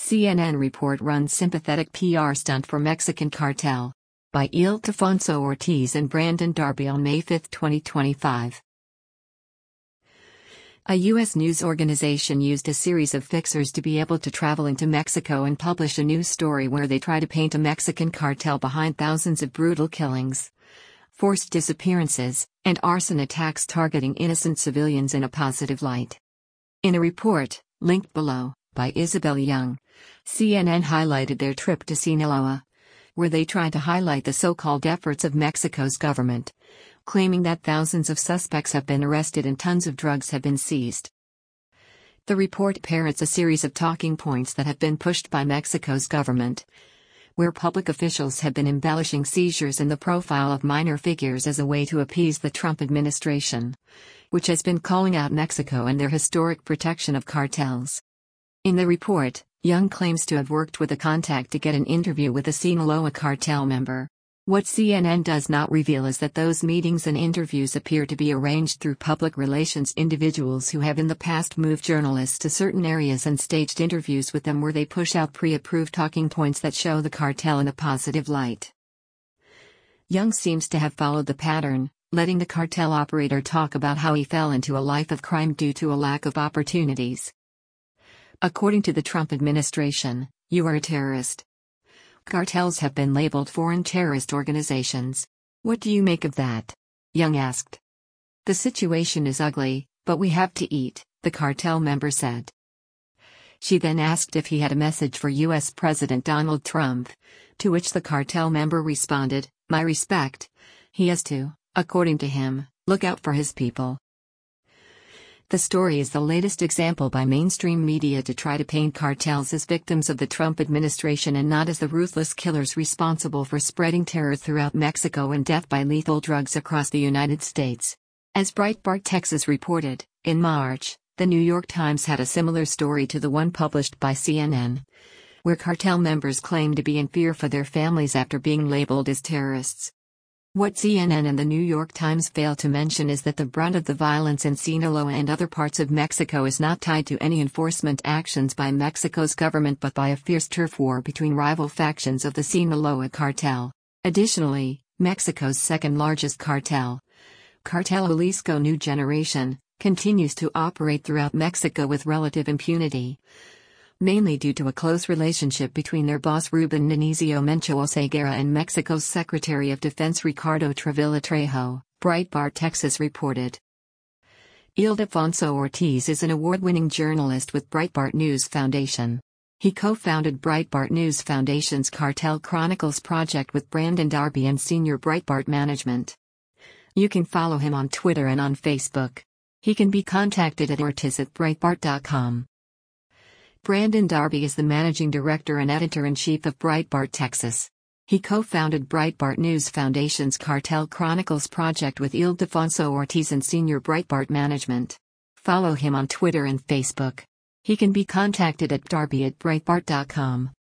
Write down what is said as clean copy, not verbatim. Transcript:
CNN report runs sympathetic PR stunt for Mexican cartel. By Ildefonso Ortiz and Brandon Darby on May 5, 2025. A U.S. news organization used a series of fixers to be able to travel into Mexico and publish a news story where they try to paint a Mexican cartel behind thousands of brutal killings, forced disappearances, and arson attacks targeting innocent civilians in a positive light. In a report, linked below, by Isabel Young, CNN highlighted their trip to Sinaloa, where they tried to highlight the so-called efforts of Mexico's government, claiming that thousands of suspects have been arrested and tons of drugs have been seized. The report parrots a series of talking points that have been pushed by Mexico's government, where public officials have been embellishing seizures and the profile of minor figures as a way to appease the Trump administration, which has been calling out Mexico and their historic protection of cartels. In the report, Young claims to have worked with a contact to get an interview with a Sinaloa cartel member. What CNN does not reveal is that those meetings and interviews appear to be arranged through public relations individuals who have in the past moved journalists to certain areas and staged interviews with them where they push out pre-approved talking points that show the cartel in a positive light. Young seems to have followed the pattern, letting the cartel operator talk about how he fell into a life of crime due to a lack of opportunities. According to the Trump administration, "You are a terrorist." Cartels have been labeled foreign terrorist organizations. What do you make of that? Young asked. The situation is ugly, but we have to eat, the cartel member said. She then asked if he had a message for U.S. President Donald Trump, to which the cartel member responded, "My respect. He has to, according to him, look out for his people." The story is the latest example by mainstream media to try to paint cartels as victims of the Trump administration and not as the ruthless killers responsible for spreading terror throughout Mexico and death by lethal drugs across the United States. As Breitbart Texas reported, in March, the New York Times had a similar story to the one published by CNN, where cartel members claimed to be in fear for their families after being labeled as terrorists. What CNN and the New York Times fail to mention is that the brunt of the violence in Sinaloa and other parts of Mexico is not tied to any enforcement actions by Mexico's government but by a fierce turf war between rival factions of the Sinaloa cartel. Additionally, Mexico's second-largest cartel, Cartel Jalisco New Generation, continues to operate throughout Mexico with relative impunity, mainly due to a close relationship between their boss Ruben Nemesio Mencho Oseguera and Mexico's Secretary of Defense Ricardo Travilla Trejo, Breitbart Texas reported. Ildefonso Ortiz is an award-winning journalist with Breitbart News Foundation. He co-founded Breitbart News Foundation's Cartel Chronicles project with Brandon Darby and senior Breitbart management. You can follow him on Twitter and on Facebook. He can be contacted at ortiz@breitbart.com. Brandon Darby is the managing director and editor-in-chief of Breitbart Texas. He co-founded Breitbart News Foundation's Cartel Chronicles project with Ildefonso Ortiz and senior Breitbart management. Follow him on Twitter and Facebook. He can be contacted at darby@breitbart.com.